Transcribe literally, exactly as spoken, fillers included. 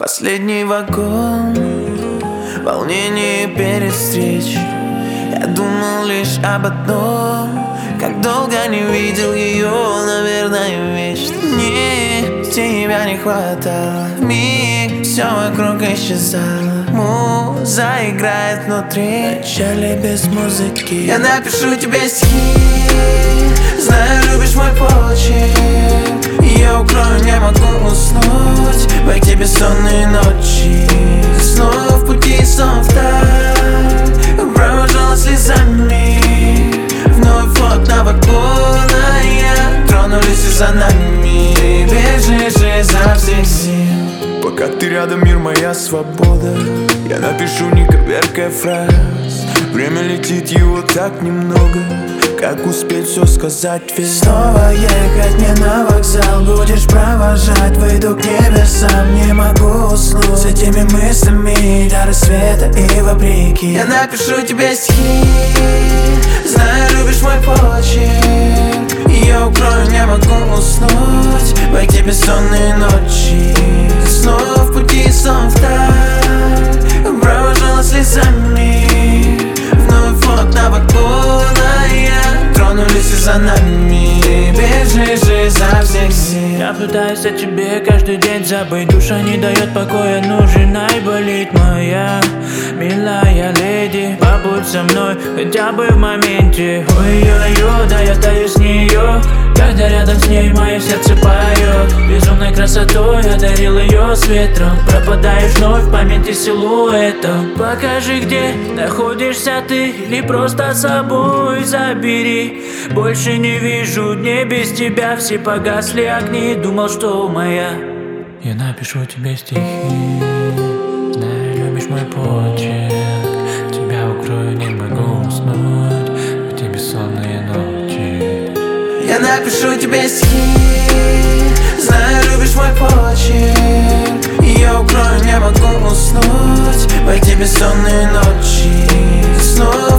Последний вагон, волнение перед встречей. Я думал лишь об одном, как долго не видел ее, наверное, вечно. Мне тебя не хватало, вмиг все вокруг исчезало. Муза играет внутри, печали без музыки. Я напишу тебе стихи, знаю, любишь мой почерк. Я укрою, не могу уснуть в эти бессонные ночи. Снова в пути, сон вдаль, провожала слезами. Вновь окна вагона я тронулись и за нами. Ты бежишь изо всех сил. Пока ты рядом, мир моя свобода. Я напишу, не коверкая фраз. Время летит, его так немного. Как успеть все сказать весь? Снова ехать мне на вокзал, будешь провожать, выйду к небесам. Не могу уснуть с этими мыслями до рассвета и вопреки. Я напишу тебе стихи, знаю, любишь мой почерк. Я укрою, не могу уснуть в эти бессонные ночи. Снова в пути, сон вдаль, провожала слезами. Вновь окна вагона я тронулись и за нами. Бежишь изо всех сил. Я пытаюсь о тебе каждый день забыть. Душа не дает покоя, нужна и болит моя милая леди. Побудь со мной хотя бы в моменте. Ой-ой-ой, да я остаюсь с нее. Когда рядом с ней мое сердце поет. Безумной красотой одарил ее с ветром. Пропадаешь вновь в памяти силуэтом. Покажи, где находишься ты, или просто с собой забери. Больше не вижу дней без тебя, все погасли огни. Думал, что моя. Я напишу тебе стихи, знаю, любишь мой почерк. Тебя укрою, не могу уснуть в эти бессонные ночи. Я напишу тебе стихи, знаю, любишь мой почерк. Я укрою, не могу уснуть в эти бессонные ночи. Снова